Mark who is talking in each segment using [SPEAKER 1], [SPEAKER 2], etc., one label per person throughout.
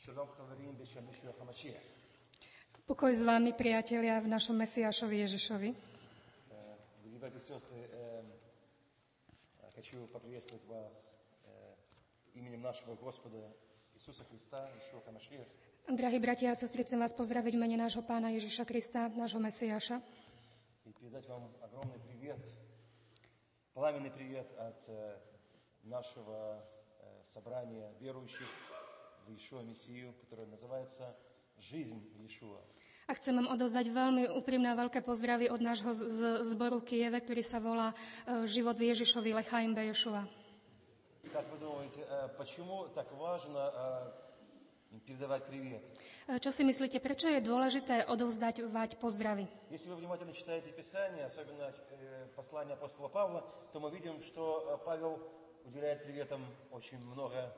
[SPEAKER 1] Shalom Chavarim B'Shem Yeshua HaMashiach.
[SPEAKER 2] Pokoj s vámi, priatelia, v našom Mesiášovi Ježišovi.
[SPEAKER 1] Дорогие братья и сестры, хочу поприветствовать вас именем нашего Господа Иисуса Христа, Yeshua HaMashiach.
[SPEAKER 2] Drahí bratia a sestry, chcem vás pozdraviť v mene nášho Pána Ježiša Krista, nášho Mesiáša.
[SPEAKER 1] И передать вам огромный привет, пламенный привет от нашего собрания верующих в Иешуа Мессию, которое называется «Жизнь в Иешуа».
[SPEAKER 2] A chcem vám odozdať veľmi úprimné a veľké pozdravy od nášho zboru v Kieve, ktorý sa volá Život v Ježišovi, Lechaim Beješua.
[SPEAKER 1] Как вы думаете, почему так важно передавать привет?
[SPEAKER 2] Čo si myslíte, prečo je dôležité odovzdať pozdravy?
[SPEAKER 1] Если вы внимательно читаете Писание, особенно послание апостола Павла, то мы видим, что Павел уделяет приветам очень много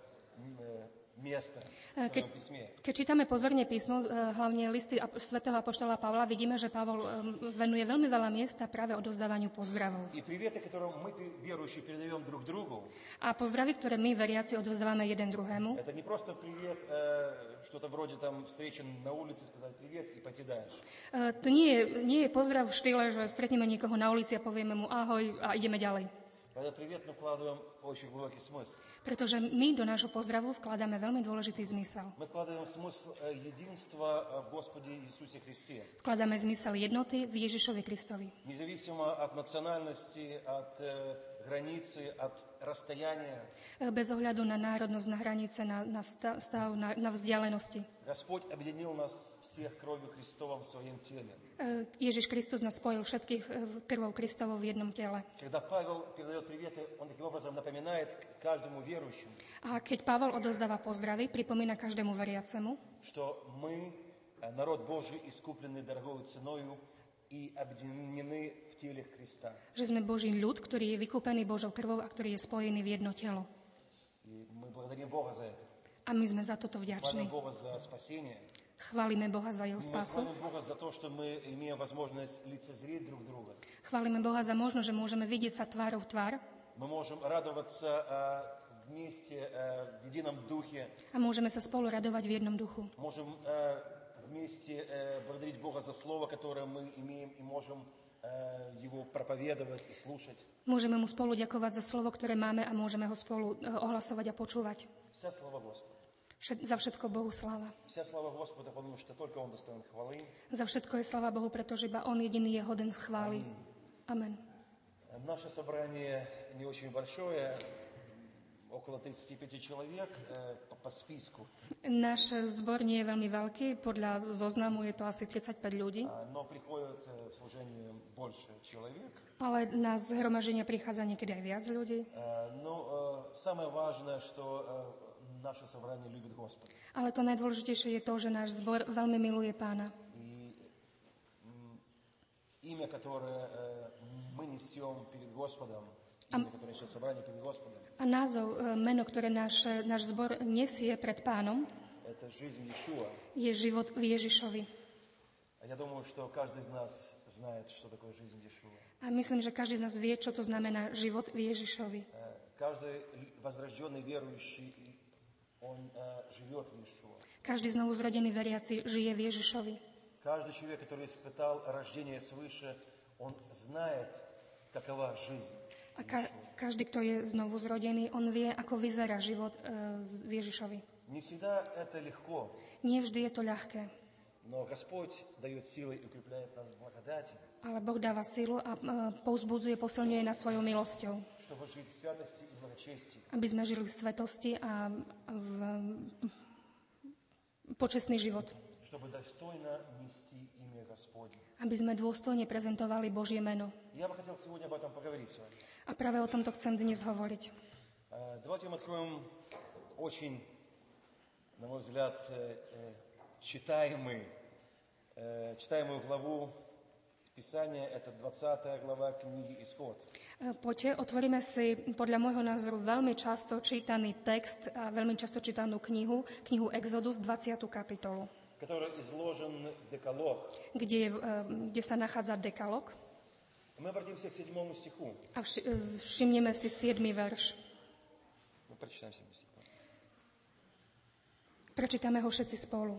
[SPEAKER 1] места в своем письме.
[SPEAKER 2] Keď čítame pozorne písmo, hlavne listy svätého apoštola Pavla, vidíme, že Pavol venuje veľmi veľa miesta práve odovzdávaniu pozdravov.
[SPEAKER 1] И приветы, которые мы, верующие, передаем друг другу.
[SPEAKER 2] A pozdravy, ktoré my, veriaci, odovzdávame jeden druhému.
[SPEAKER 1] Это не просто привет, что-то вроде там встречи на улице, сказать привет и пойти дальше.
[SPEAKER 2] To nie je pozdrav v štýle, že stretneme niekoho na ulici a povieme mu ahoj a ideme ďalej.
[SPEAKER 1] Когда привет мы вкладываем очень глубокий смысл.
[SPEAKER 2] Pretože my do nášho pozdravu vkladáme veľmi dôležitý zmysel.
[SPEAKER 1] Мы вкладываем смысл единства в Господе Иисусе Христе.
[SPEAKER 2] Vkladáme zmysel jednoty v Ježišovi Kristovi.
[SPEAKER 1] Независимо от национальности, от границы, от расстояния.
[SPEAKER 2] Bez ohľadu na národnosť, na hranice, na stav, na vzdialenosti.
[SPEAKER 1] Господь объединил нас всех кровью Христовым в своем теле.
[SPEAKER 2] Ježiš Kristus nás spojil všetkých krvou Kristovou v jednom tele.
[SPEAKER 1] Когда Павел передает приветы, он таким образом напоминает каждому верующему,
[SPEAKER 2] A keď Pavol odozdáva pozdravy, pripomína každému veriacemu,
[SPEAKER 1] что мы, народ Божий, искупленный дорогою ценою и объединены в теле Христа.
[SPEAKER 2] že sme Boží ľud, ktorý je vykúpený Božou krvou a ktorý je spojený v jedno telo.
[SPEAKER 1] И мы благодарим Бога за это.
[SPEAKER 2] A my sme za toto
[SPEAKER 1] Славим
[SPEAKER 2] vďační.
[SPEAKER 1] Бога за спасение.
[SPEAKER 2] Chválime Boha za jeho
[SPEAKER 1] Мы
[SPEAKER 2] spasu.
[SPEAKER 1] славим Бога за то, что мы имеем возможность лицезреть друг друга.
[SPEAKER 2] Chválime Boha za možnosť, že môžeme vidieť sa tvárou v tvár
[SPEAKER 1] Мы можем радоваться вместе в едином духе.
[SPEAKER 2] a môžeme sa spolu radovať v jednom duchu.
[SPEAKER 1] Можем вместе благодарить Бога за слово, которое мы имеем, и можем его проповедовать и слушать.
[SPEAKER 2] Môžeme mu spolu ďakovať za slovo, ktoré máme a môžeme ho spolu ohlasovať a počúvať.
[SPEAKER 1] Вся слава Господу.
[SPEAKER 2] Za všetko Bohu sláva.
[SPEAKER 1] Вся слава Господу, потому что только Он достоин хвалы.
[SPEAKER 2] Za všetko je sláva Bohu, pretože iba On jediný je hoden chvály. Amen.
[SPEAKER 1] Наше собрание не очень большое, около 35 человек по списку.
[SPEAKER 2] Náš zbor nie je veľmi veľký, podľa zoznamu je to asi 35 ľudí,
[SPEAKER 1] Но приходит в служение больше человек.
[SPEAKER 2] ale na zhromaždenie prichádza niekedy aj viac ľudí.
[SPEAKER 1] Но самое важное, что наше собрание любит Господа.
[SPEAKER 2] Ale to najdôležitejšie je to, že náš zbor veľmi miluje Pána.
[SPEAKER 1] И имя, которое мы несем перед Господом, имя, которое наше собрание перед Господом,
[SPEAKER 2] A názov, meno, ktoré náš zbor nesie pred Pánom,
[SPEAKER 1] это жизнь Иешуа.
[SPEAKER 2] je život v Ježišovi.
[SPEAKER 1] Я думаю, что каждый из нас знает, что такое жизнь Иешуа.
[SPEAKER 2] A myslím, že každý z nás vie, čo to znamená život v Ježišovi.
[SPEAKER 1] Каждый возрожденный верующий, он живет в Иешуа.
[SPEAKER 2] Každý znovu zrodený veriaci žije v Ježišovi.
[SPEAKER 1] Каждый человек, который испытал рождение свыше, он знает, какова жизнь.
[SPEAKER 2] A každý, kto je znovu zrodený, on vie, ako vyzerá život v Ježišovi.
[SPEAKER 1] Не всегда это легко,
[SPEAKER 2] Nie vždy je to ľahké,
[SPEAKER 1] но Господь дает силы и укрепляет нас в благодати,
[SPEAKER 2] ale Boh dáva silu a povzbudzuje, posilňuje nás svojou milosťou,
[SPEAKER 1] чтобы жить в святости и благочестии.
[SPEAKER 2] aby sme žili v svetosti a v počestný život.
[SPEAKER 1] Чтобы достойно нести имя Господне.
[SPEAKER 2] Aby sme dôstojne prezentovali Božie meno.
[SPEAKER 1] Я бы хотел сегодня об этом поговорить с вами.
[SPEAKER 2] A práve o tomto chcem dnes hovoriť.
[SPEAKER 1] Давайте мы откроем очень, на мой взгляд, читаемую главу Писания. Это 20 глава книги Исход.
[SPEAKER 2] Poďte, otvoríme si podľa môjho názoru veľmi často čítaný text a veľmi často čítanú knihu Exodus, 20. kapitolu,
[SPEAKER 1] Который изложен в Декалог.
[SPEAKER 2] kde sa nachádza dekalog.
[SPEAKER 1] Мы обратимся к 7 стиху.
[SPEAKER 2] A všimneme si 7. verš.
[SPEAKER 1] Мы прочитаем 7 стихов.
[SPEAKER 2] Prečítame ho všetci spolu.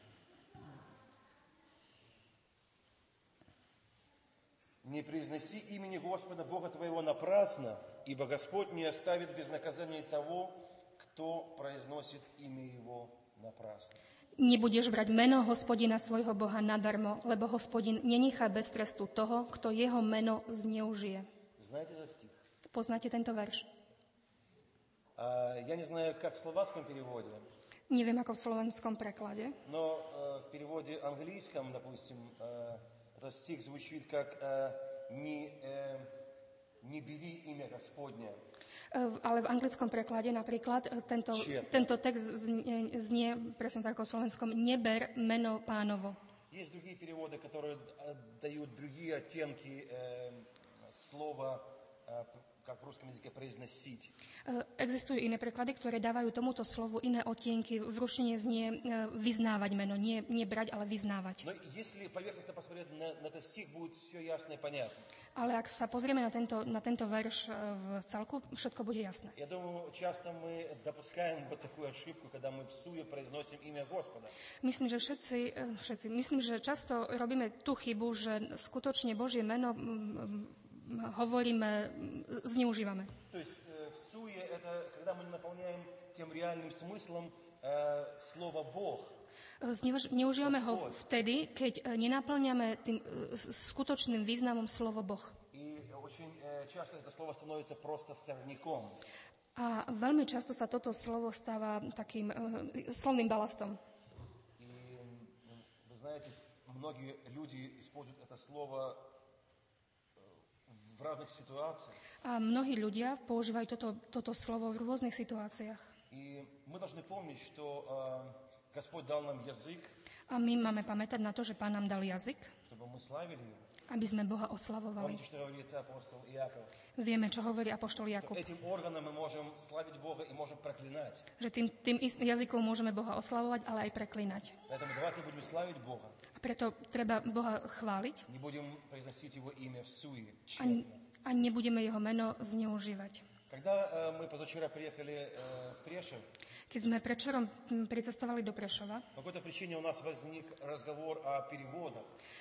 [SPEAKER 1] «Не произноси имени Господа Бога твоего напрасно, ибо Господь не оставит без наказания того, кто произносит имя Его напрасно».
[SPEAKER 2] Nebudeš brať meno Hospodina svojho Boha nadarmo, lebo Hospodin nenechá bez trestu toho, kto jeho meno zneužije.
[SPEAKER 1] Знаете этот стих?
[SPEAKER 2] Poznáte tento verš?
[SPEAKER 1] Я не знаю, как в словацком переводе,
[SPEAKER 2] Neviem, ako v slovenskom preklade,
[SPEAKER 1] но в переводе английском, допустим, этот стих звучит как «Не бери имя Господне».
[SPEAKER 2] ale v anglickom preklade napríklad tento text znie presne tak ako v slovenskom neber meno Pánovo.
[SPEAKER 1] Есть другие переводы, которые дают другие оттенки слова, как в русском языке произносить.
[SPEAKER 2] Existujú iné preklady, ktoré dávajú tomuto slovu iné odtienky. V ruštine znie vyznávať meno, nie brať, ale vyznávať.
[SPEAKER 1] Но если поверхностно посмотреть на этот стих, будет все ясно и понятно.
[SPEAKER 2] Ale ak sa pozrieme na tento verš v celku, všetko bude jasné.
[SPEAKER 1] Я думаю, часто мы допускаем вот такую ошибку, когда мы в суе произносим имя Господа.
[SPEAKER 2] Myslím, že často robíme tú chybu, že skutočne Božie meno hovoríme, zneužívame.
[SPEAKER 1] То есть в суе это когда мы наполняем тем реальным смыслом слово Бог.
[SPEAKER 2] Neužívame ho vtedy, keď nenaplňame tým skutočným významom slovo Boh.
[SPEAKER 1] И очень часто это слово становится просто сорняком.
[SPEAKER 2] A veľmi často sa toto slovo stáva takým slovným balastom.
[SPEAKER 1] И вы знаете, многие люди используют это слово в разных ситуациях.
[SPEAKER 2] A mnohí ľudia používajú toto slovo v rôznych situáciách.
[SPEAKER 1] И мы должны помнить, что Господь дал нам язык,
[SPEAKER 2] A my máme pamätať na to, že Pán nám dal jazyk,
[SPEAKER 1] чтобы мы славили Его.
[SPEAKER 2] aby sme Boha oslavovali.
[SPEAKER 1] Помните, что говорит апостол Иаков?
[SPEAKER 2] Vieme, čo hovorí apoštol Jakub.
[SPEAKER 1] Этим органом мы можем славить Бога и можем проклинать.
[SPEAKER 2] Že tým jazykom môžeme Boha oslavovať, ale aj preklínať.
[SPEAKER 1] Поэтому давайте будем славить Бога.
[SPEAKER 2] A preto treba Boha chváliť
[SPEAKER 1] Не будем произносить Его имя в суе,
[SPEAKER 2] a nebudeme jeho meno zneužívať.
[SPEAKER 1] Когда мы позавчера приехали в Прешев,
[SPEAKER 2] Keď sme predčerom pricestovali do Prešova,
[SPEAKER 1] по какой-то причине у нас возник разговор о переводах.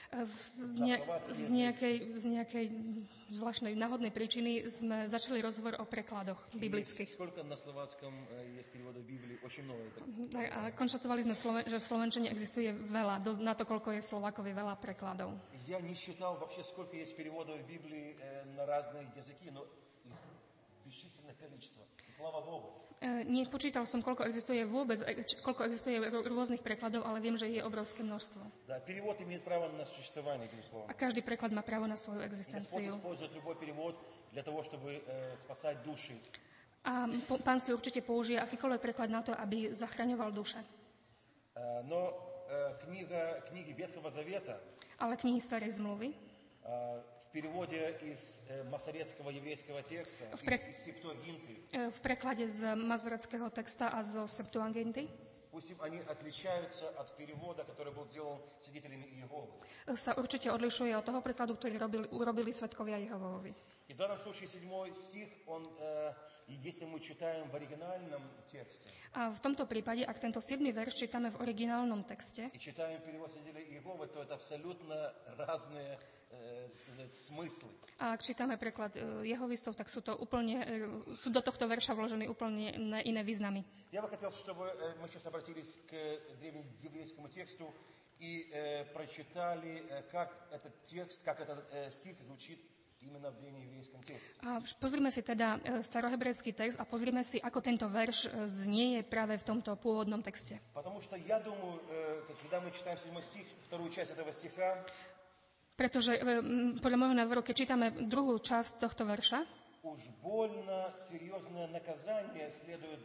[SPEAKER 2] z nejakej zvláštnej náhodnej príčiny sme začali rozhovor o prekladoch biblických.
[SPEAKER 1] Сколько на словацком есть переводов Библии? Очень много.
[SPEAKER 2] A konštatovali sme, že v slovenčine existuje veľa, na to, koľko je Slovákovi veľa prekladov.
[SPEAKER 1] Я не считал вообще, сколько есть переводов в Библии на разные языки, но их бесчисленное количество. И слава Богу.
[SPEAKER 2] Nepočítal som, koľko existuje rôznych prekladov, ale viem, že je obrovské množstvo.
[SPEAKER 1] Да, перевод имеет право на существование, безусловно.
[SPEAKER 2] A každý preklad má právo na svoju
[SPEAKER 1] Господь
[SPEAKER 2] existenciu.
[SPEAKER 1] использует любой перевод для того, чтобы спасать души.
[SPEAKER 2] A Pán si určite použije akýkoľvek preklad na to, aby zachraňoval duše.
[SPEAKER 1] Но книги Ветхого Завета
[SPEAKER 2] Ale knihy Starej zmluvy
[SPEAKER 1] в переводе из масоретского еврейского текста, из Септуагинты,
[SPEAKER 2] v preklade z mazoreckého texta a zo Septuaginty
[SPEAKER 1] пусть они отличаются от перевода, который был сделан свидетелями Иеговы.
[SPEAKER 2] sa určite odlišuje od toho prekladu, ktorý urobili svedkovia Jehovovi.
[SPEAKER 1] И в данном случае 7 стих, если мы читаем в оригинальном тексте,
[SPEAKER 2] A v tomto prípade, ak tento 7. verš čítame v originálnom texte
[SPEAKER 1] и читаем перевод свидетелей Иеговы, то это абсолютно разные смыслы.
[SPEAKER 2] a ak čítame preklad Jehovistov, tak sú do tohto verša vložené úplne iné významy.
[SPEAKER 1] Я бы хотел, чтобы мы сейчас обратились к древнееврейскому тексту и прочитали, как этот текст, как этот стих звучит именно в древнееврейском тексте.
[SPEAKER 2] A pozrime si teda starohebrejský text a pozrime si, ako tento verš znieje práve v tomto pôvodnom texte.
[SPEAKER 1] Потому что я думаю, когда мы читаем 7 стих, вторую часть этого стиха,
[SPEAKER 2] Pretože podľa môjho názoru, keď čítame druhú časť tohto verša,
[SPEAKER 1] уж больно серьезное наказание следует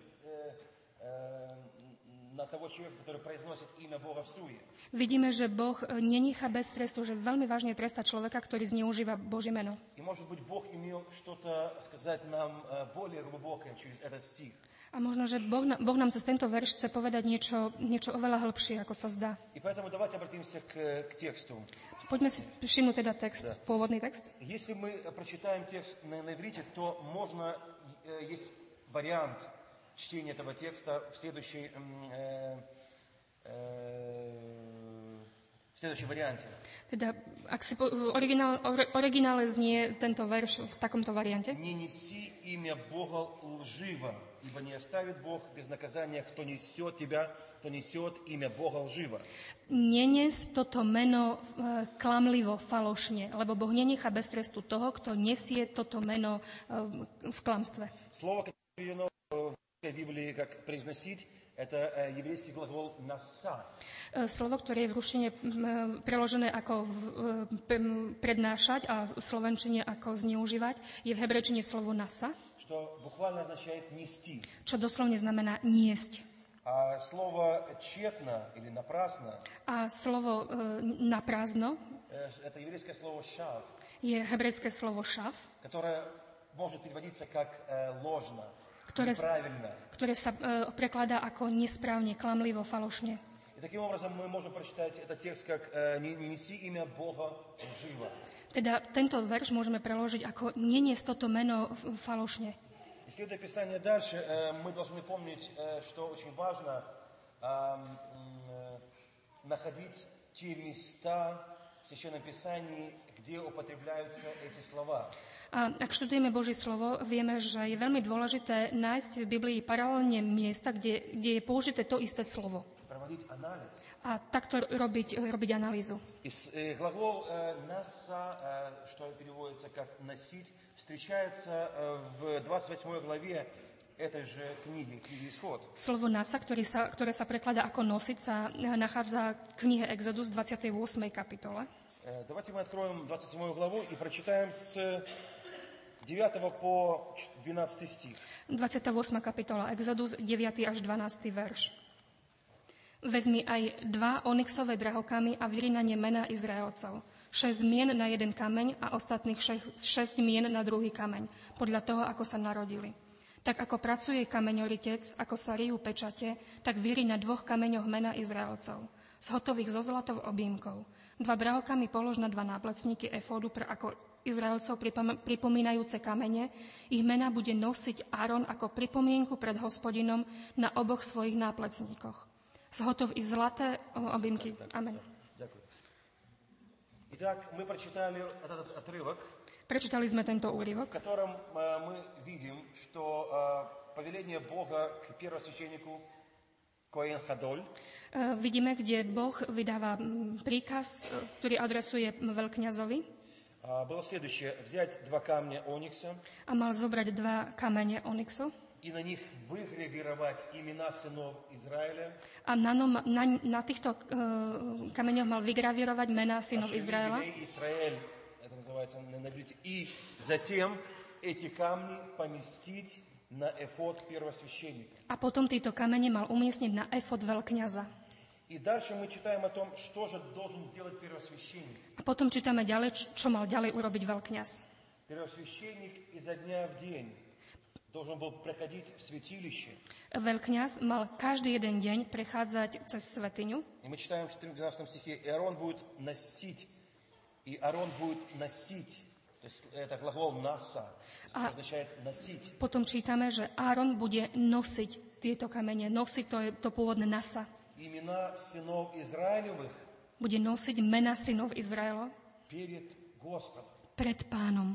[SPEAKER 1] на того человека, который произносит имя Бога в суе.
[SPEAKER 2] vidíme, že Boh nenechá bez trestu, že veľmi vážne trestá človeka, ktorý zneužíva Božie meno.
[SPEAKER 1] И, может быть, Бог имел что-то сказать нам более глубокое через этот стих.
[SPEAKER 2] A možno, že Boh nám cez tento verš chce povedať niečo oveľa hĺbšie, ako sa zdá.
[SPEAKER 1] И поэтому давайте обратимся к тексту.
[SPEAKER 2] Poďme si všimnúť teda text, pôvodný text.
[SPEAKER 1] Если мы прочитаем текст на иврите, то есть вариант чтение этого текста в следующем варианте.
[SPEAKER 2] Teda, ak si v originále znie tento verš v takomto variante.
[SPEAKER 1] Не неси имя Бога лживо, ибо не оставит Бог без наказания, кто несет тебя, кто несет имя Бога лживо.
[SPEAKER 2] Nenes toto meno klamlivo, falošne, lebo Boh nenechá bez trestu toho, kto nesie toto meno v klamstve.
[SPEAKER 1] Слово, которое переведено в Библии как произносить, это еврейский глагол «наса».
[SPEAKER 2] Slovo, ktoré je v ruštine preložené ako prednášať a v slovenčine ako zneužívať, je v hebrejčine slovo nasa,
[SPEAKER 1] Что буквально означает «нести».
[SPEAKER 2] čo doslovne znamená niesť.
[SPEAKER 1] А слово «тщетно» или «напрасно»
[SPEAKER 2] A slovo naprázdno
[SPEAKER 1] это еврейское слово «шав»,
[SPEAKER 2] je hebrejské slovo šav,
[SPEAKER 1] которое может переводиться как «ложно»,
[SPEAKER 2] ktoré,
[SPEAKER 1] «неправильно».
[SPEAKER 2] ktoré sa prekladá ako nesprávne, klamlivo, falošne.
[SPEAKER 1] И таким образом мы можем прочитать этот текст как «не неси имя Бога лживо».
[SPEAKER 2] Teda tento verš môžeme preložiť ako neniesť toto meno falošne.
[SPEAKER 1] Исследуя Писание дальше, мы должны помнить, что очень важно находить те места в Священном Писании, где употребляются эти слова.
[SPEAKER 2] A ak študujeme Božie slovo, vieme, že je veľmi dôležité nájsť v Biblii paralelne miesta, kde je použité to isté slovo.
[SPEAKER 1] Проводить анализ.
[SPEAKER 2] A takto robiť analýzu.
[SPEAKER 1] Глагол «наса», что переводится как «носить», встречается в 28 главе этой же книги «Исход».
[SPEAKER 2] Slovo nasa, ktoré sa prekladá ako nosiť, sa nachádza v knihe Exodus 28. kapitole.
[SPEAKER 1] Давайте мы откроем 27 главу и прочитаем с 9 по 12 стих.
[SPEAKER 2] 28. kapitola Exodus, 9. až 12. verš. Vezmi aj 2 onyxové drahokamy a vyri na ne mena Izraelcov. 6 mien na jeden kameň a ostatných 6 mien na druhý kameň, podľa toho, ako sa narodili. Tak ako pracuje kameňoritec, ako sa rijú pečate, tak vyri na 2 kameňoch mena Izraelcov, z hotových zo zlatou objímkou. 2 drahokamy polož na 2 náplecníky efódu ako Izraelcov pripomínajúce kamene. Ich mená bude nosiť Áron ako pripomienku pred Hospodinom na oboch svojich náplecníkoch. Зготов і злате обіймки. Амінь.
[SPEAKER 1] Дякую. Итак, мы прочитали этот отрывок,
[SPEAKER 2] Прочитали sme tento
[SPEAKER 1] в
[SPEAKER 2] úryvok,
[SPEAKER 1] котором мы видим, что повеление Бога к первосвященнику Коэн Хадоль
[SPEAKER 2] vidíme, kde Boh vydáva príkaz, ktorý adresuje veľkňazovi.
[SPEAKER 1] Было следующее: взять 2 камня оникса
[SPEAKER 2] A mal zobrať 2 kamene onyxu
[SPEAKER 1] и на них выгравировать имена сынов Израиля.
[SPEAKER 2] a na týchto kameňoch mal vygravírovať mená synov Izraela.
[SPEAKER 1] Израиль, это называется на иврите. И затем эти камни поместить на эфод первосвященника.
[SPEAKER 2] A potom tieto kamene mal umiestniť na efod veľkňaza.
[SPEAKER 1] И дальше мы читаем о том, что же должен сделать первосвященник.
[SPEAKER 2] A potom čítame ďalej, čo mal ďalej urobiť veľkňaz.
[SPEAKER 1] Первосвященник изо дня в день должен был проходить в святилище.
[SPEAKER 2] Veľkňaz mal každý jeden deň prechádzať cez svätyňu.
[SPEAKER 1] И мы читаем в 12 стихе: и Аарон будет носить, то есть это глагол «наса», что означает «носить».
[SPEAKER 2] Potom čítame, že Áron bude nosiť tieto kamene. Nosiť, to je to pôvodné nasa.
[SPEAKER 1] Имена сынов Израилевых
[SPEAKER 2] Bude nosiť mena synov Izraela
[SPEAKER 1] перед Господом.
[SPEAKER 2] pred Pánom.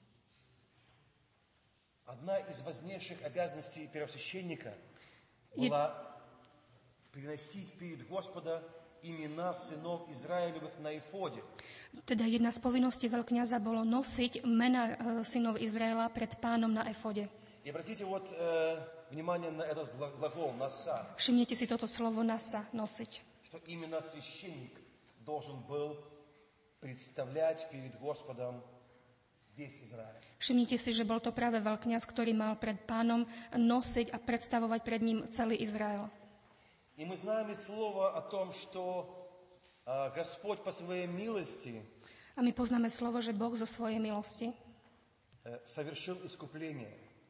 [SPEAKER 1] Одна из важнейших обязанностей первосвященника была приносить перед Господа имена сынов Израилевых на эфоде.
[SPEAKER 2] Teda jedna z povinností veľkňaza bolo nosiť mena synov Izraela pred Pánom na efode.
[SPEAKER 1] И обратите внимание на этот глагол «наса»,
[SPEAKER 2] Všimnite si toto slovo nasa, nosiť.
[SPEAKER 1] что именно священник должен был представлять перед Господом весь Израиль.
[SPEAKER 2] Všimnite si, že bol to práve veľkňaz, ktorý mal pred Pánom nosiť a predstavovať pred ním celý Izrael.
[SPEAKER 1] И мы знаем из слова о том, что Господь по своей милости
[SPEAKER 2] A my poznáme slovo, že Boh zo svojej milosti
[SPEAKER 1] совершил искупление.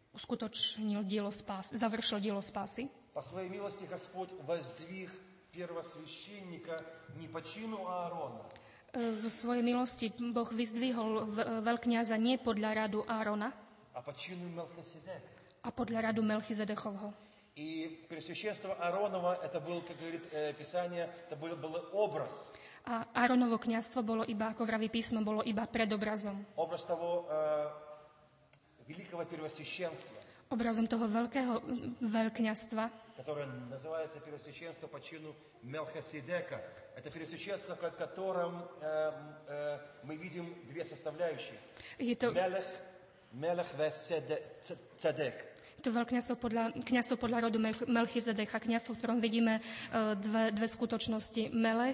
[SPEAKER 2] Završil dielo spásy.
[SPEAKER 1] По своей милости Господь воздвиг первосвященника не по чину Аарона,
[SPEAKER 2] Zo svojej milosti Boh vyzdvihol veľkňaza nie podľa radu Árona,
[SPEAKER 1] а по чину Мелхиседека.
[SPEAKER 2] a podľa radu Melchizedechovho.
[SPEAKER 1] И Преосвященство Ааронова, это был, как говорит Писание, это был образ.
[SPEAKER 2] A Áronovo kňazstvo bolo iba, ako vraví písmo, bolo iba predobrazom.
[SPEAKER 1] Образ того великого первосвященства,
[SPEAKER 2] Obrazom toho veľkého veľkňazstva,
[SPEAKER 1] которое называется первосвященство по чину Мелхиседека. Это первосвященство, в котором мы видим две составляющие. Мелех ве-цедек.
[SPEAKER 2] To kňazstvo podľa rodu Melchizedecha, kňazstvo, v ktorom vidíme dve skutočnosti. Melech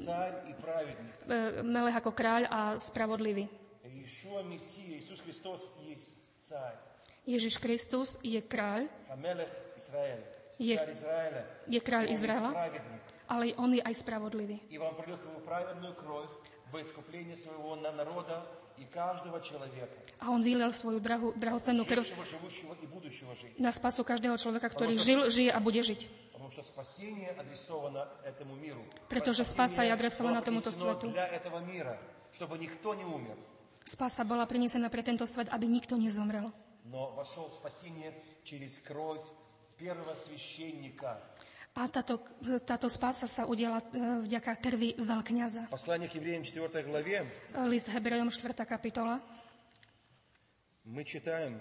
[SPEAKER 2] ako kráľ a spravodlivý. Ježiš Kristus je kráľ, je kráľ Izraela, ale on je aj spravodlivý. A on vylil svoju drahocennú krv na spasu každého človeka, ktorý žil, žije a bude žiť. Pretože spása je adresovaná tomuto svetu. Spása bola prinesená pre tento svet, aby nikto nezomrel. A táto spása sa udiala vďaka krvi veľkňaza.
[SPEAKER 1] Послание к евреям 4 главе.
[SPEAKER 2] List Hebrejom 4. kapitola.
[SPEAKER 1] Мы читаем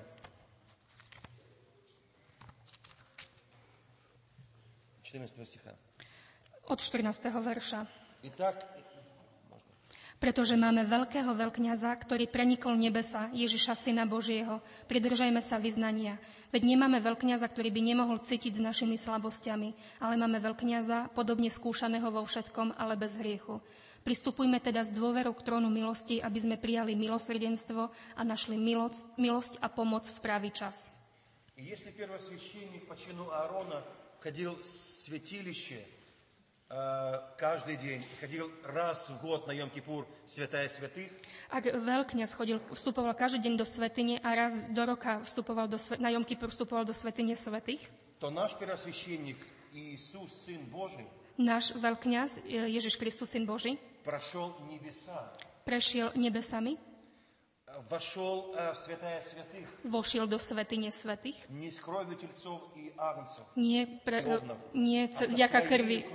[SPEAKER 1] 14 стиха.
[SPEAKER 2] Od 14. verša.
[SPEAKER 1] Итак,
[SPEAKER 2] Pretože máme veľkého veľkňaza, ktorý prenikol nebesa, Ježiša, Syna Božieho. Pridržajme sa vyznania. Veď nemáme veľkňaza, ktorý by nemohol cítiť s našimi slabosťami, ale máme veľkňaza, podobne skúšaného vo všetkom, ale bez hriechu. Pristupujme teda s dôverou k trónu milosti, aby sme prijali milosrdenstvo a našli milosť a pomoc v pravý čas.
[SPEAKER 1] Если первосвященник по чину Аарона ходил в святилище каждый день, ходил раз в год на Йом-Кипур в святая святых.
[SPEAKER 2] Ak veľkňaz vstupoval každý deň do svätyne a raz do roka na Jom-Kipur vstupoval do svätyne svätých,
[SPEAKER 1] то наш первосвященник Иисус, Сын Божий,
[SPEAKER 2] náš veľkňaz Ježiš Kristus, Syn Boží, prešiel nebesami, vošiel do svätyne svätých, nie vďaka krvi,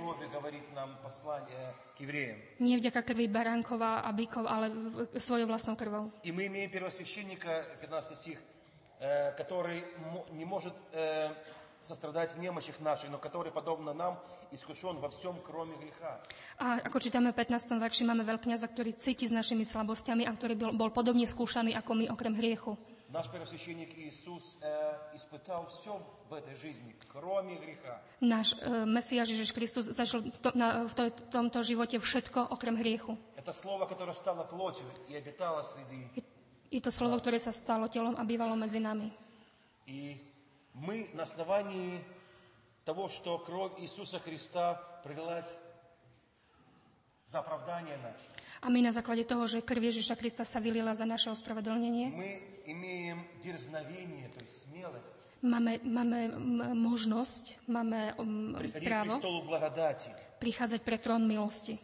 [SPEAKER 2] nie vďaka krvi baránkov a bykov, ale svojou vlastnou krvou.
[SPEAKER 1] И мы имеем первосвященника, 15 стих, который не может сострадать в немощах наших, но который, подобно нам, искушен во всем, кроме греха.
[SPEAKER 2] A ako čítame v 15. verši, máme veľkňaza, ktorý cíti s našimi slabosťami a ktorý bol podobne skúšaný ako my, okrem hriechu.
[SPEAKER 1] Наш первосвященник Иисус испытал все в этой жизни, кроме греха.
[SPEAKER 2] Náš Mesiáš Ježiš Kristus zažil v tomto živote všetko, okrem hriechu.
[SPEAKER 1] Это слово, которое стало плотью и обитало среди.
[SPEAKER 2] Je to slovo, ktoré sa stalo telom a bývalo medzi nami.
[SPEAKER 1] И мы на основании того, что кровь Иисуса Христа пролилась за оправдание наше.
[SPEAKER 2] A my na základe toho, že krv Ježiša Krista sa vylila za naše ospravedlnenie,
[SPEAKER 1] мы имеем дерзновение, то есть смелость.
[SPEAKER 2] Máme možnosť, máme právo prichádzať pre trón milosti,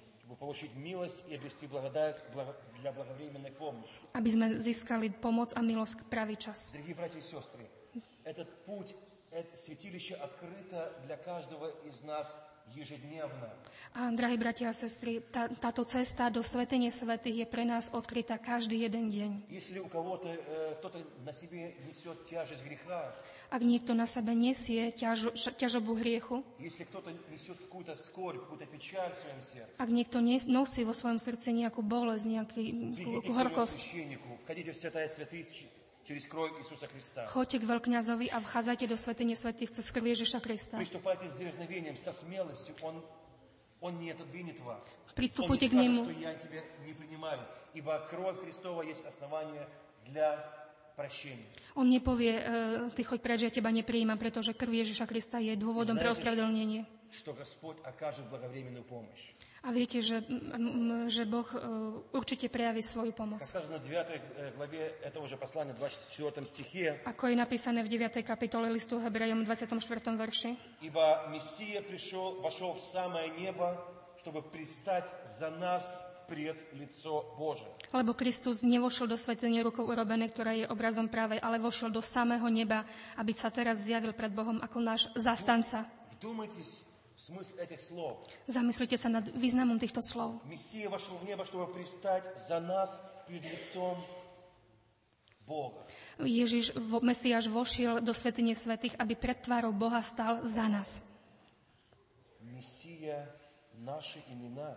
[SPEAKER 2] aby sme získali pomoc a milosť k pravý čas.
[SPEAKER 1] Этот путь, это святилище открыто для каждого из нас ежедневно.
[SPEAKER 2] A drahí bratia a sestry, táto cesta do svätyne svätých je pre nás odkrytá každý jeden deň.
[SPEAKER 1] Если у кого-то кто-то на себе несет тяжесть греха,
[SPEAKER 2] ak niekto na sebe nesie ťažobu hriechu,
[SPEAKER 1] если кто-то несет какую-то скорбь, какую-то печаль в своем сердце,
[SPEAKER 2] ak niekto nosí vo svojom srdci nejakú bolesť, nejakú horkosť,
[SPEAKER 1] входите в святая святых через кровь Иисуса Христа.
[SPEAKER 2] Choďte k veľkňazovi a vchádzajte do svätyne svätých cez krv Ježiša Krista.
[SPEAKER 1] Приступайте с дерзновением, со смелостью, он не отодвинет вас.
[SPEAKER 2] Pristupujte
[SPEAKER 1] он
[SPEAKER 2] k
[SPEAKER 1] не
[SPEAKER 2] nemu.
[SPEAKER 1] скажет, что я тебя не принимаю, ибо кровь Христова есть основание для прощения.
[SPEAKER 2] On nepovie, ty choď preč, ja teba neprijímam, pretože krv Ježiša Krista je dôvodom pre ospravedlnenie.
[SPEAKER 1] Что Господь окажет благовременную помощь.
[SPEAKER 2] A viete, že Boh určite prejaví svoju pomoc.
[SPEAKER 1] Как сказано в 9 главе этого же послания, 24 стихе.
[SPEAKER 2] Ako je napísané v 9. kapitole listu Hebrejom 24. verši.
[SPEAKER 1] Ибо Мессия вошел в самое небо, чтобы предстать за нас пред лицо Божие.
[SPEAKER 2] Lebo Kristus nevošiel do svätyne rukou urobené, ktorá je obrazom pravej, ale vošiel do samého neba, aby sa teraz zjavil pred Bohom ako náš zástanca.
[SPEAKER 1] Вдумайтесь в смысл этих слов.
[SPEAKER 2] Zamyslite sa nad významom týchto slov.
[SPEAKER 1] Мессия вошел в небо, чтобы предстать за нас перед лицом Бога.
[SPEAKER 2] Mesiáš vošiel do svätyne svätých, aby pred tvárou Boha stál za nás.
[SPEAKER 1] Мессия наши имена.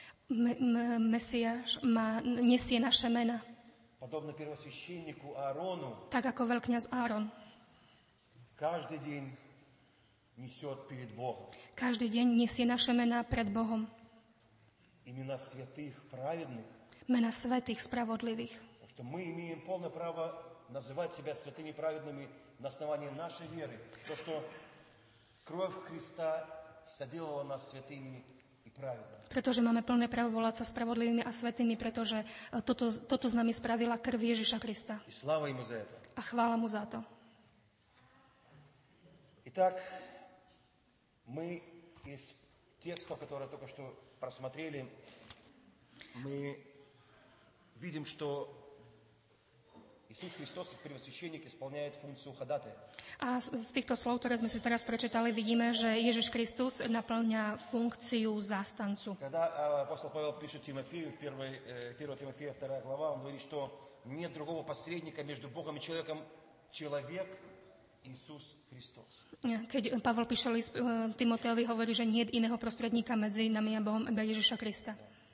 [SPEAKER 2] Mesiáš nesie naše mena.
[SPEAKER 1] Подобно первосвященнику Аарону,
[SPEAKER 2] Tak ako veľkňaz Áron.
[SPEAKER 1] каждый день несет перед Богом.
[SPEAKER 2] Každý deň nesie naše mená pred Bohom.
[SPEAKER 1] Имена святых, праведных.
[SPEAKER 2] Mena svätých, spravodlivých.
[SPEAKER 1] Потому что мы имеем полное право называть себя святыми, праведными на основании нашей веры. То, что кровь Христа соделала нас святыми и праведными.
[SPEAKER 2] Pretože máme plné právo volať sa spravodlivými a svätými, pretože toto z nami spravila krv Ježiša Krista.
[SPEAKER 1] И слава Ему за это.
[SPEAKER 2] A chvála mu za to.
[SPEAKER 1] Итак, мы из текстов, которые только что просмотрели, мы видим, что Иисус Христос, как первосвященник, исполняет функцию ходатая.
[SPEAKER 2] A z týchto slov, ktoré sme si teraz prečítali, vidíme, že Ježiš Kristus naplňa funkciu zástancu.
[SPEAKER 1] Когда апостол Павел пишет Тимофею, 1 Тимофея 2 глава, он говорит, что нет другого посредника между Богом и человеком, человек Иисус Христос.
[SPEAKER 2] Keď Pavel píše list Timoteovi, hovorí, že nie je iného prostredníka medzi nami a Bohom, iba Ježiša Krista.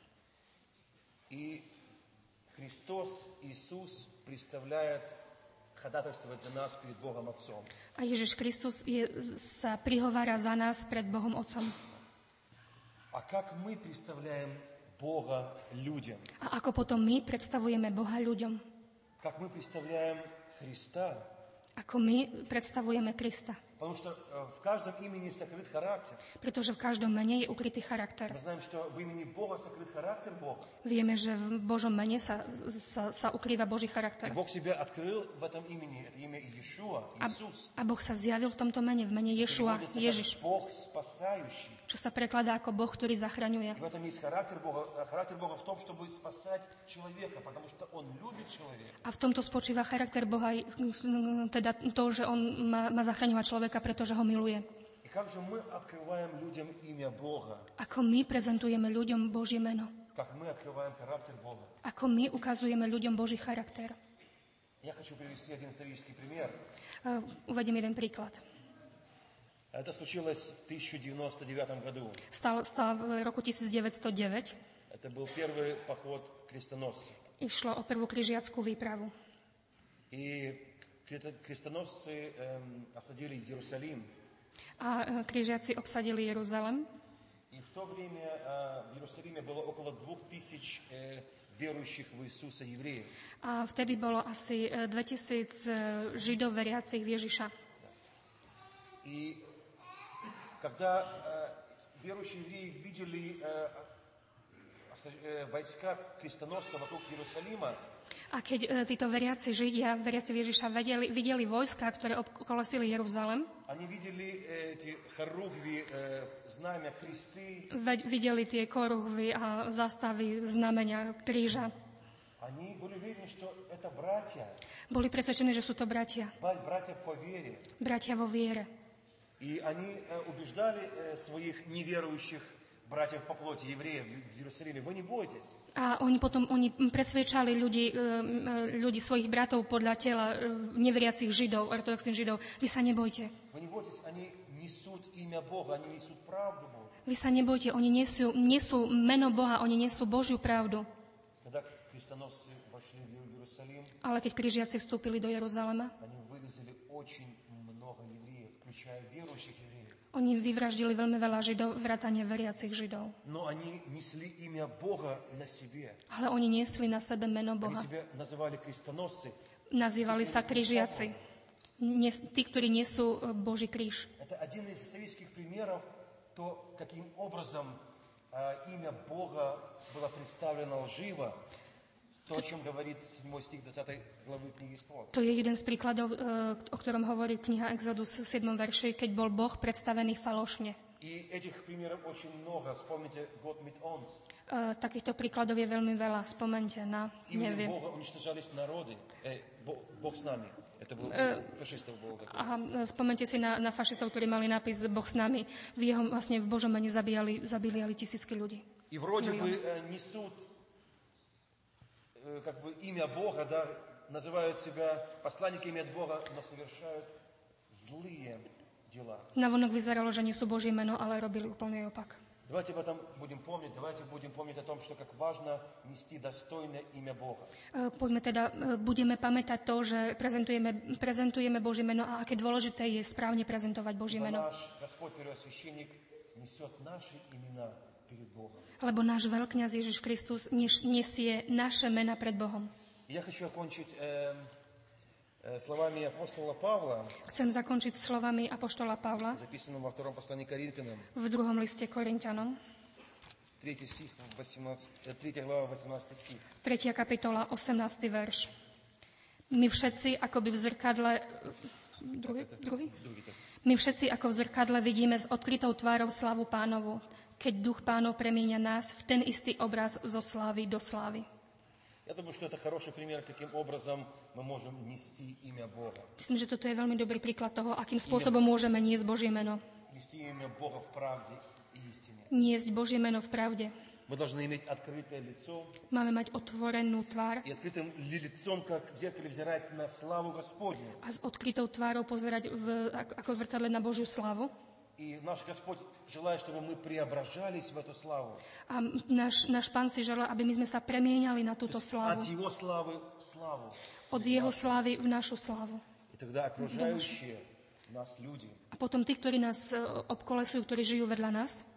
[SPEAKER 1] И Христос, Иисус представляет, ходатайствовать за нас перед Богом Отцом.
[SPEAKER 2] A Ježiš Kristus sa prihovára za nás pred Bohom Otcom.
[SPEAKER 1] А как мы представляем Бога людям?
[SPEAKER 2] A ako potom my predstavujeme Boha ľuďom?
[SPEAKER 1] Как мы представляем Христа?
[SPEAKER 2] Ako my predstavujeme Krista?
[SPEAKER 1] Потому что в каждом имени сокрыт характер.
[SPEAKER 2] Pretože v každom mene je ukrytý charakter.
[SPEAKER 1] Мы знаем, что в имени Бога сокрыт характер Бога.
[SPEAKER 2] Vieme, že v Božom mene sa ukrýva Boží
[SPEAKER 1] И
[SPEAKER 2] charakter.
[SPEAKER 1] Бог себя открыл в этом имени. Это имя Иешуа, Иисус.
[SPEAKER 2] A Boh sa zjavil v tomto mene, v mene Ješua,
[SPEAKER 1] Переводится
[SPEAKER 2] Ježiš,
[SPEAKER 1] как Бог спасающий.
[SPEAKER 2] čo sa prekladá ako Boh, ktorý zachraňuje.
[SPEAKER 1] И в этом есть характер Бога. Характер Бога в том, чтобы спасать человека, потому что Он любит человека.
[SPEAKER 2] A v tomto spočíva charakter Boha, teda to, že on má zachraňovať človeka, pretože ho miluje.
[SPEAKER 1] И как же мы открываем людям имя Бога?
[SPEAKER 2] Ako my prezentujeme ľuďom Božie meno.
[SPEAKER 1] Как мы открываем характер Бога?
[SPEAKER 2] Ako my ukazujeme ľuďom Boží charakter.
[SPEAKER 1] Я хочу привести один исторический пример.
[SPEAKER 2] Uvediem jeden príklad.
[SPEAKER 1] Это случилось в 1099 году.
[SPEAKER 2] Stal v roku 1909.
[SPEAKER 1] Это был первый поход крестоносцев.
[SPEAKER 2] Išlo o prvú križiackú výpravu.
[SPEAKER 1] И крестоносцы осадили Иерусалим.
[SPEAKER 2] A križiaci obsadili Jeruzalem.
[SPEAKER 1] И в то время в Иерусалиме было около 2000 верующих в Иисуса евреев.
[SPEAKER 2] A vtedy bolo asi 2000 Židov veriacich v Ježiša.
[SPEAKER 1] И когда верующие евреи видели войска крестоносцев вокруг Иерусалима,
[SPEAKER 2] A keď títo veriaci Židia, veriaci v Ježiša, videli vojska, ktoré obkolesili Jeruzalem,
[SPEAKER 1] они видели эти хоругви, знамя, кресты,
[SPEAKER 2] videli tie koruhvy a zástavy, znamenia, kríža,
[SPEAKER 1] они были уверены, что это братья,
[SPEAKER 2] boli presvedčení, že sú to bratia.
[SPEAKER 1] братья по вере.
[SPEAKER 2] Bratia vo viere.
[SPEAKER 1] И они убеждали своих неверующих братьев по плоти, евреев в Иерусалиме: вы не бойтесь.
[SPEAKER 2] A oni presvedčali ľudí, svojich bratov podľa tela, neveriacich Židov, ortodoxných Židov: vy sa nebojte.
[SPEAKER 1] Вы не бойтесь, они несут имя Бога, они несут правду Божью.
[SPEAKER 2] Vy sa nebojte, oni nesú meno Boha, oni nesú Božiu pravdu.
[SPEAKER 1] Когда крестоносцы вошли в Иерусалим,
[SPEAKER 2] Ale keď križiaci vstúpili do Jeruzalema,
[SPEAKER 1] они вырезали очень много евреев, включая верующих евреев.
[SPEAKER 2] oni vyvraždili veľmi veľa Židov, vrátane veriacich Židov.
[SPEAKER 1] Но они несли имя Бога на себе.
[SPEAKER 2] Ale oni niesli na sebe meno
[SPEAKER 1] Они
[SPEAKER 2] Boha.
[SPEAKER 1] себя называли крестоносцы.
[SPEAKER 2] Nazývali sa križiaci. Tí, ktorí nesú Boží kríž.
[SPEAKER 1] Это один из исторических примеров, то, каким образом имя Бога было представлено лживо. То, о чем говорит 7 стих 20 главы книги Исход.
[SPEAKER 2] To je jeden z príkladov, o ktorom hovorí kniha Exodus v 7. verši, keď bol Boh predstavený falošne.
[SPEAKER 1] И этих примеров очень много. Вспомните Gott mit uns.
[SPEAKER 2] Takýchto príkladov je veľmi veľa. Spomeňte na,
[SPEAKER 1] Именем
[SPEAKER 2] neviem.
[SPEAKER 1] Бога уничтожались народы. Бог с нами. Это был фашистов был такой.
[SPEAKER 2] Aha, spomeňte si na fašistov, ktorí mali nápis Boh s nami. Vlastne v Božom mene zabíjali tisícky ľudí.
[SPEAKER 1] И вроде бы несут как бы имя Бога, да, называют себя посланниками от Бога, но совершают злые дела.
[SPEAKER 2] Navonok vyzeralo, že nie sú Božie meno, ale robili úplný opak.
[SPEAKER 1] Давайте об этом будем помнить, давайте будем помнить о том, что как важно нести достойное имя Бога.
[SPEAKER 2] Budeme pamätať to, že prezentujeme Božie meno a aké dôležité je správne prezentovať Božie meno.
[SPEAKER 1] Наш Господь первосвященник несет наши имена перед Богом.
[SPEAKER 2] Lebo náš veľkňaz Ježiš Kristus nesie naše mena pred Bohom.
[SPEAKER 1] Я хочу окончить словами апостола Павла,
[SPEAKER 2] Chcem zakončiť slovami apoštola Pavla
[SPEAKER 1] записанным во втором послании к Коринфянам,
[SPEAKER 2] v 2. liste Korinťanom,
[SPEAKER 1] 3 глава, 18 стих.
[SPEAKER 2] 3. kapitola, 18. verš. My všetci akoby v zrkadle... Druhý? My všetci ako v zrkadle vidíme s odkrytou tvárou slavu Pánovu, keď duch Pánov premieňa nás v ten istý obraz zo slávy do slávy.
[SPEAKER 1] Я думаю, что это хороший пример, каким образом мы можем нести имя Бога.
[SPEAKER 2] Myslím, že toto je veľmi dobrý príklad toho, akým spôsobom môžeme niesť Božie meno.
[SPEAKER 1] Нести имя Бога в правде и истине.
[SPEAKER 2] Niesť Božie meno v pravde.
[SPEAKER 1] Мы должны иметь открытое лицо.
[SPEAKER 2] Máme mať otvorenú tvár
[SPEAKER 1] И открытым лицом, как в зеркале, взирать на славу Господню.
[SPEAKER 2] a s odkrytou tvárou pozerať ako v zrkadle na Božiu slavu.
[SPEAKER 1] И наш Господь желает, чтобы мы преображались в эту славу.
[SPEAKER 2] A náš Pán si želá, aby my sme sa premieňali na túto slavu.
[SPEAKER 1] От Его славы в славу.
[SPEAKER 2] Od Jeho slávy v našu slavu.
[SPEAKER 1] И тогда окружающие нас люди
[SPEAKER 2] A potom tí, ktorí nás obkolesujú, ktorí žijú vedľa nás,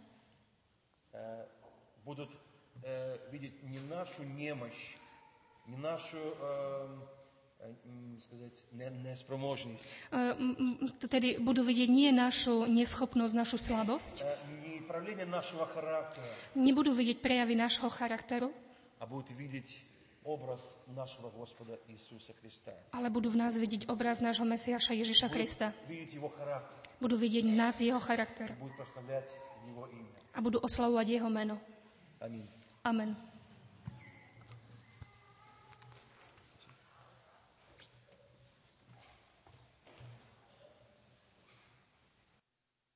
[SPEAKER 1] будут видеть не нашу немощь, не нашу, сказать, неспроможность,
[SPEAKER 2] tedy budú vidieť nie našu neschopnosť, našu slabosť,
[SPEAKER 1] не проявление нашего характера,
[SPEAKER 2] nebudú vidieť prejavy nášho charakteru,
[SPEAKER 1] а будут видеть образ нашего Господа Иисуса Христа.
[SPEAKER 2] ale budú v nás vidieť obraz nášho Mesiáša Ježiša Krista.
[SPEAKER 1] Видеть Его характер,
[SPEAKER 2] Budú vidieť v nás jeho charakter
[SPEAKER 1] будут прославлять Его имя.
[SPEAKER 2] a budú oslavovať jeho meno.
[SPEAKER 1] Аминь.
[SPEAKER 2] Amen.